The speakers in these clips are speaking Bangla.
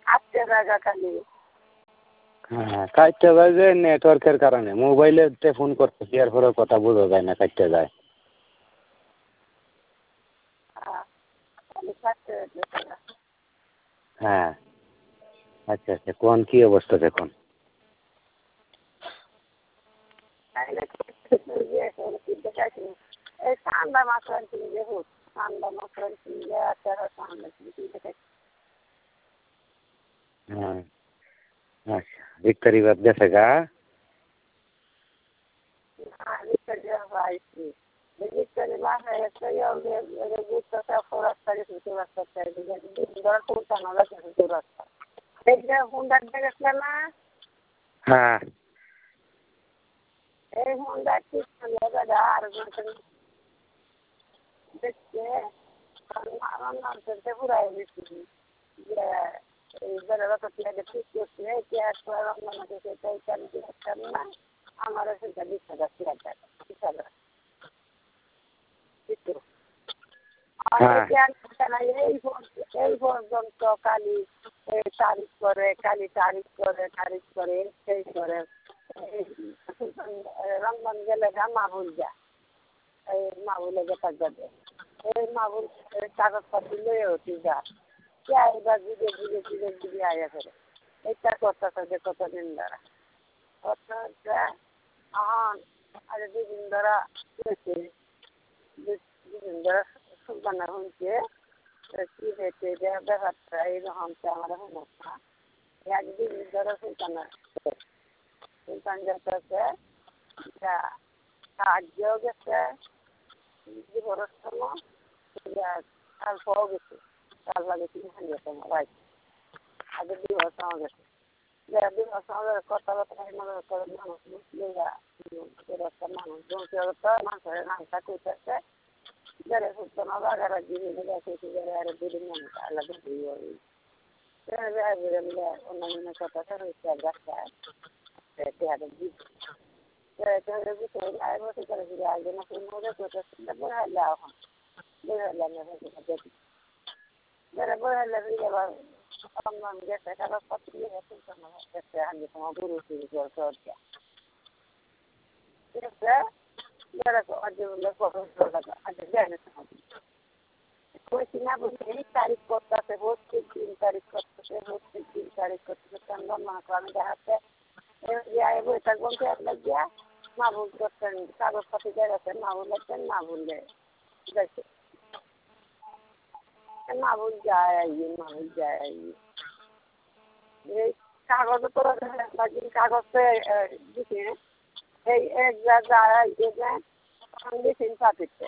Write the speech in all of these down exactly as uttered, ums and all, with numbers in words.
আটটা জায়গা খালি। হ্যাঁ কাটতে যায় যে নেটওয়ার্কের কারণে মোবাইলেতে ফোন করতেছি এরপরেও কথা বোঝা যায় না কাটতে যায়। হ্যাঁ আচ্ছা আচ্ছা কোন কী অবস্থা দেখুন। এই ঠান্ডা মাছ আনছি দেখুন ঠান্ডা মাছ আনছি ঠান্ডা হ্যাঁ আচ্ছা ভিক্টরি বাদ গেছে গা। হ্যাঁ এই হোন্ডা ঠিক আর দেখছে রান্না পুরাই বেশি যে এই বেড়াটা ঠিক করছে রান্না করছে না আমার সেটা বিশ হাজার তিন হাজার বিশ হাজার এই এই পর্যন্ত কালি তারিখ করে কালি তারিখ করে তারিখ করে সেই করে রমজান গেলে গা মাহুল যা এই মাহুলে যেটা যাবে এই মাহুল কাগজপাতি লয়ে হতি যা এবার ধীরে ধীরে ধীরে ধীরে আয়া করে এইটা করতেছে যে কতদিন ধরা কত আজ দুদিন ধরা হয়েছে দুদিন ধরা সুলতানা হয়েছে কি হয়েছে ব্যাপারটা এইরকম আমার সমস্যা একদিন ধরা সুলতানা সুলতান যেতেছে সাহায্যও গেছে জীবনের সময় কাল পাওয়া গেছে কাল লাগে তিন হাজার টাকা রাইট আগে দুই বছর গেছে দুই বছর কথাবার্তা মনে করে মানুষ মুসলিমরা একটা মানুষ বংশীয়তা মানুষের নামটা কইতেছে যারা সুলতানা বাগারা জিনিস গেছে যারা আরো দুদিন মানুষ আলাদা দিয়ে অন্যান্য কথা রয়েছে গাছটায় বসে করে ফিরে আসবে না মজা করতে বহাইলে এখন বহাইলে যারা বহাইলে আবার অন্যান গেছে কাগজপত্র গেছে আমি তোমার গুরু শুরু করতে হচ্ছে ঠিক আছে যারা আজ আজ যায় না কইছি না বলছি এই তারিখ করতেছে হচ্ছে তিন তারিখ করতেছে হচ্ছে তিন তারিখ করতেছে চন্দন আমি দেখাচ্ছে বই থাকবো লাগিয়া মা ভুল করছেন কাগজপাতি বেরোচ্ছেন মা ভুল লাগছেন মা ভুললে যাইছে মা ভুল যায় আইয়ে মা ভুল যায় আইয়ে এই কাগজ তো কাগজে দিছে এই এক যা যায় আইয়ে দিয়েছেন পাতিতে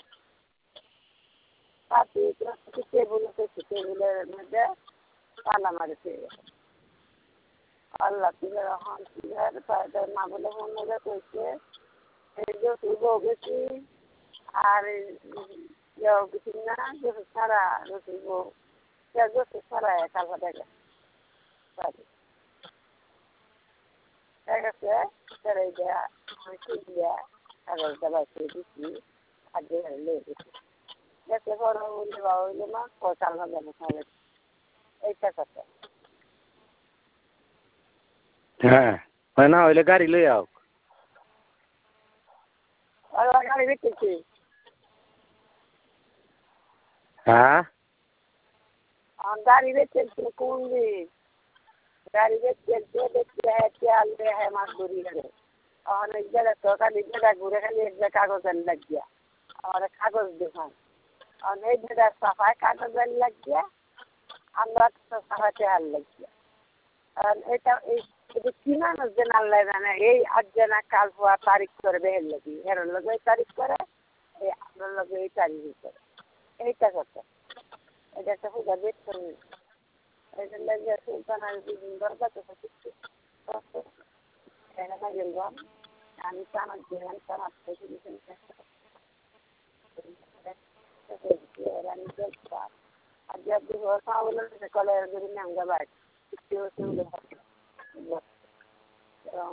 পাতি টেবুল টেবুলের মধ্যে তালা মারিছে আল্লাহ তুলে হন তুলে মা বলে মনে কইছে এই যে তুলব গেছি আর ইয়েও গেছি না গোসু ছাড়া রসুলব গোসু ছাড়া কালকা দেখে ঠিক আছে সেটাই দেয়া দেয়া কাগজটা বাইকে দিচ্ছি আর যে লে দিচ্ছি দেখতে বড় হইলে বা হইলে না কালকা দেবো তাহলে এইটা কথা হ্যাঁ হয় না হইলে গাড়ি লই আও গাড়ি বেচেছি হ্যাঁ गाड़ी में चलते कौन भी गाड़ी में चलते देखते है क्या ले है मजदूरी है और एक जगह तो का एक जगह घूरे खाली एक जगह कागज लग गया और कागज दिखा और एक जगह सफाई कागज लग गया আমরা তো সফাইতে হাল লগ গিয়া আর এটা এই কিনা জানা লাগে না এই আজ জানা কাল হওয়া তারিখ করে বের লাগি এর লগে তারিখ করে এই আমরা লগে এই তারিখ করে এইটা কথা এটা তো খুব বেশ করে এটা লাগে সুলতান আর দিন দরকার তো কিছু এটা না গেলাম আমি তো আমার জীবন খারাপ থেকে দিয়েছেন আমি তো আর জব भी होता है वो लोग कॉलेज में हम गवाए